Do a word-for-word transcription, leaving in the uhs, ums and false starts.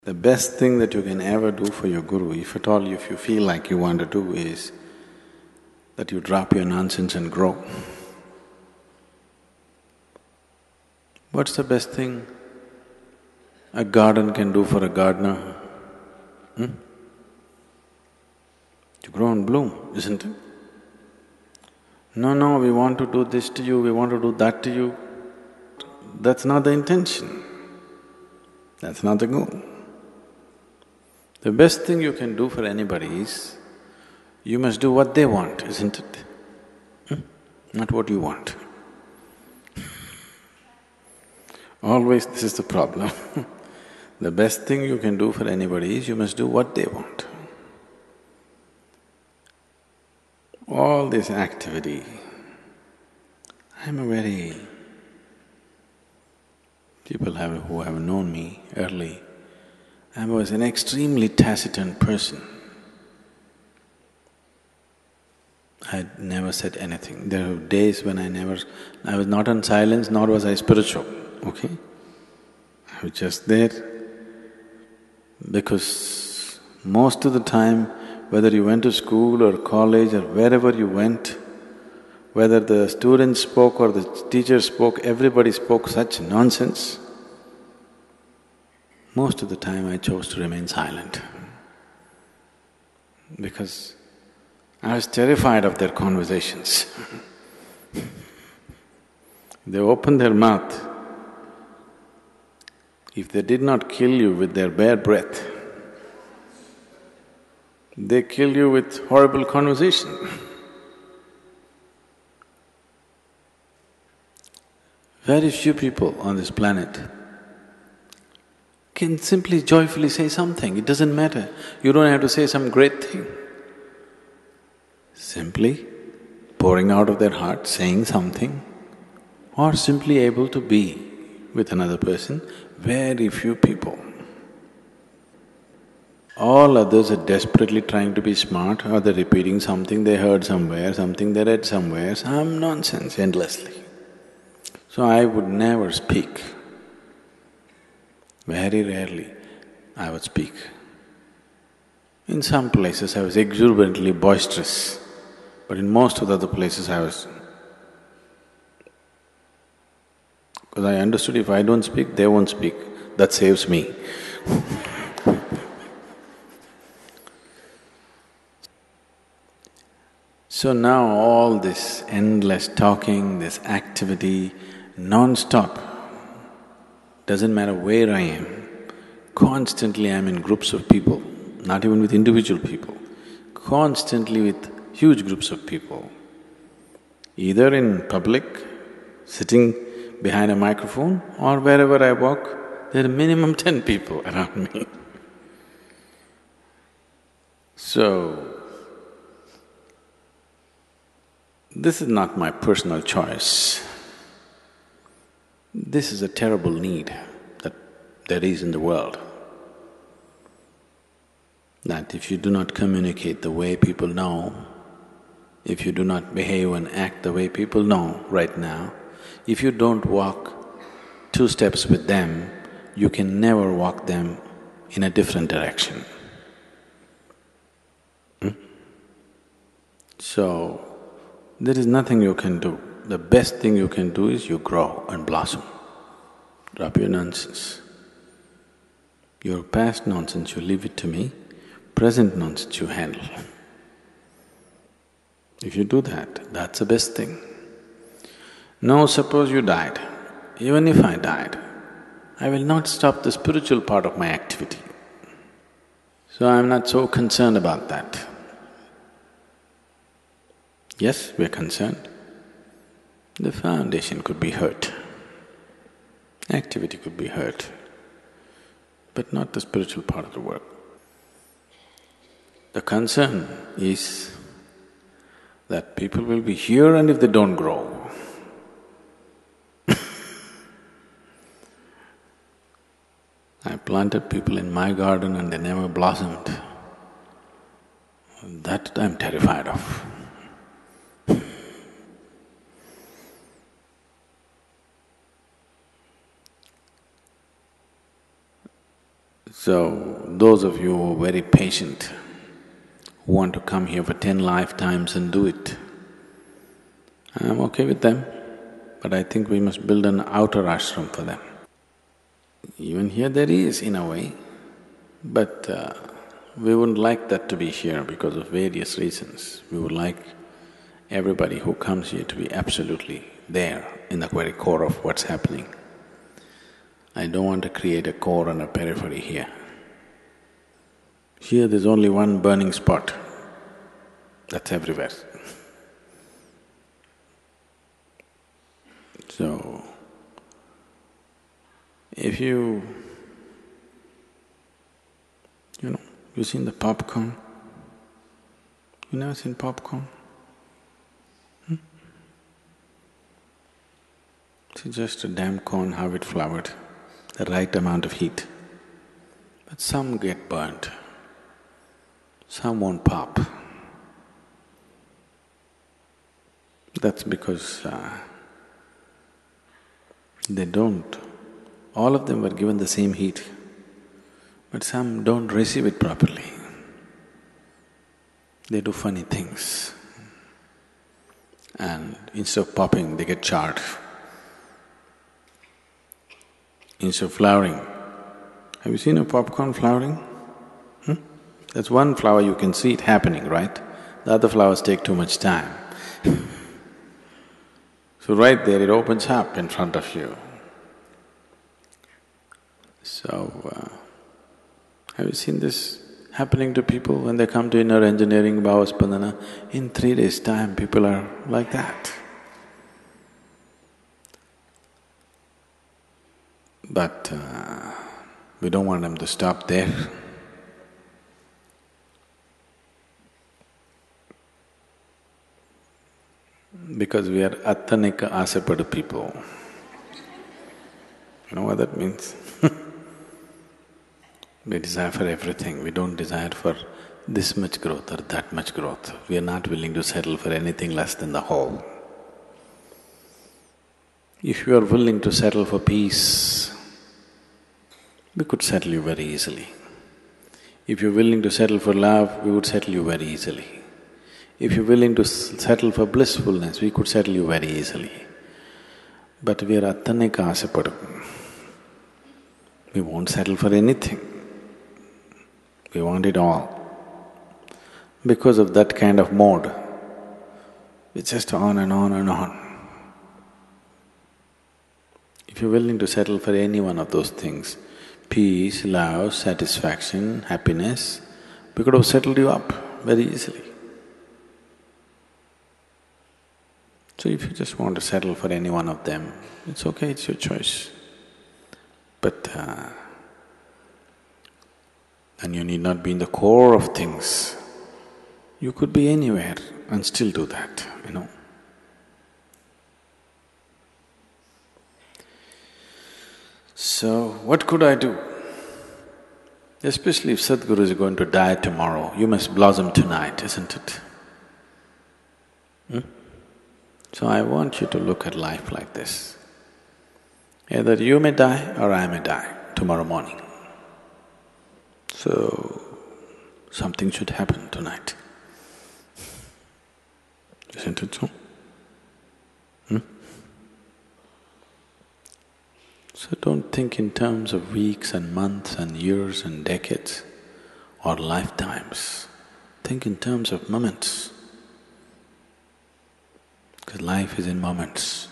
The best thing that you can ever do for your guru, if at all if you feel like you want to do, is that you drop your nonsense and grow. What's the best thing a garden can do for a gardener? Hmm? To grow and bloom, isn't it? No, no, we want to do this to you, we want to do that to you. That's not the intention. That's not the goal. The best thing you can do for anybody is, you must do what they want, isn't it? Hmm? Not what you want. Always this is the problem. The best thing you can do for anybody is, you must do what they want. All this activity, I'm a very… people have… who have known me early, I was an extremely taciturn person. I'd never said anything. There were days when I never… I was not on silence, nor was I spiritual, okay? I was just there because most of the time, whether you went to school or college or wherever you went, whether the students spoke or the teacher spoke, everybody spoke such nonsense. Most of the time I chose to remain silent because I was terrified of their conversations. They opened their mouth. If they did not kill you with their bare breath, they kill you with horrible conversation. Very few people on this planet can simply joyfully say something, it doesn't matter. You don't have to say some great thing. Simply pouring out of their heart, saying something, or simply able to be with another person, very few people. All others are desperately trying to be smart, or they're repeating something they heard somewhere, something they read somewhere, some nonsense endlessly. So I would never speak. Very rarely I would speak. In some places I was exuberantly boisterous, but in most of the other places I was… because I understood if I don't speak, they won't speak, that saves me. So now all this endless talking, this activity, non-stop, doesn't matter where I am, constantly I'm in groups of people, not even with individual people, constantly with huge groups of people. Either in public, sitting behind a microphone, or wherever I walk, there are minimum ten people around me. So, this is not my personal choice. This is a terrible need that there is in the world. That if you do not communicate the way people know, if you do not behave and act the way people know right now, if you don't walk two steps with them, you can never walk them in a different direction. Hmm? So, there is nothing you can do. The best thing you can do is you grow and blossom. Drop your nonsense. Your past nonsense, you leave it to me, present nonsense you handle. If you do that, that's the best thing. Now suppose you died, even if I died, I will not stop the spiritual part of my activity. So I'm not so concerned about that. Yes, we're concerned. The foundation could be hurt, activity could be hurt, but not the spiritual part of the work. The concern is that people will be here and if they don't grow, I planted people in my garden and they never blossomed. That I'm terrified of. So, those of you who are very patient, who want to come here for ten lifetimes and do it, I'm okay with them, but I think we must build an outer ashram for them. Even here there is, in a way, but uh, we wouldn't like that to be here because of various reasons. We would like everybody who comes here to be absolutely there in the very core of what's happening. I don't want to create a core and a periphery here. Here there's only one burning spot, that's everywhere. So, if you… you know, you seen the popcorn? You never seen popcorn? Hmm? It's just a damn corn, how it flowered, the right amount of heat. But some get burnt, some won't pop. That's because uh, they don't… all of them were given the same heat, but some don't receive it properly. They do funny things, and instead of popping, they get charred. Instead of flowering, have you seen a popcorn flowering? Hmm? That's one flower you can see it happening, right? The other flowers take too much time. So right there it opens up in front of you. So, uh, have you seen this happening to people when they come to inner engineering, Bhavaspandana? In three days' time, people are like that. But uh, we don't want them to stop there. Because we are Attanika Asapadu people. You know what that means? We desire for everything, we don't desire for this much growth or that much growth. We are not willing to settle for anything less than the whole. If you are willing to settle for peace, we could settle you very easily. If you're willing to settle for love, we would settle you very easily. If you're willing to settle for blissfulness, we could settle you very easily. But we are Attanika Asapadu. We won't settle for anything. We want it all. Because of that kind of mode, it's just on and on and on. If you're willing to settle for any one of those things, peace, love, satisfaction, happiness, we could have settled you up very easily. So if you just want to settle for any one of them, it's okay, it's your choice. But uh, and you need not be in the core of things. You could be anywhere and still do that, you know. So, what could I do? Especially if Sadhguru is going to die tomorrow, you must blossom tonight, isn't it? Hmm? So I want you to look at life like this. Either you may die or I may die tomorrow morning. So, something should happen tonight. Isn't it so? Hmm? So don't think in terms of weeks and months and years and decades or lifetimes. Think in terms of moments. Because life is in moments.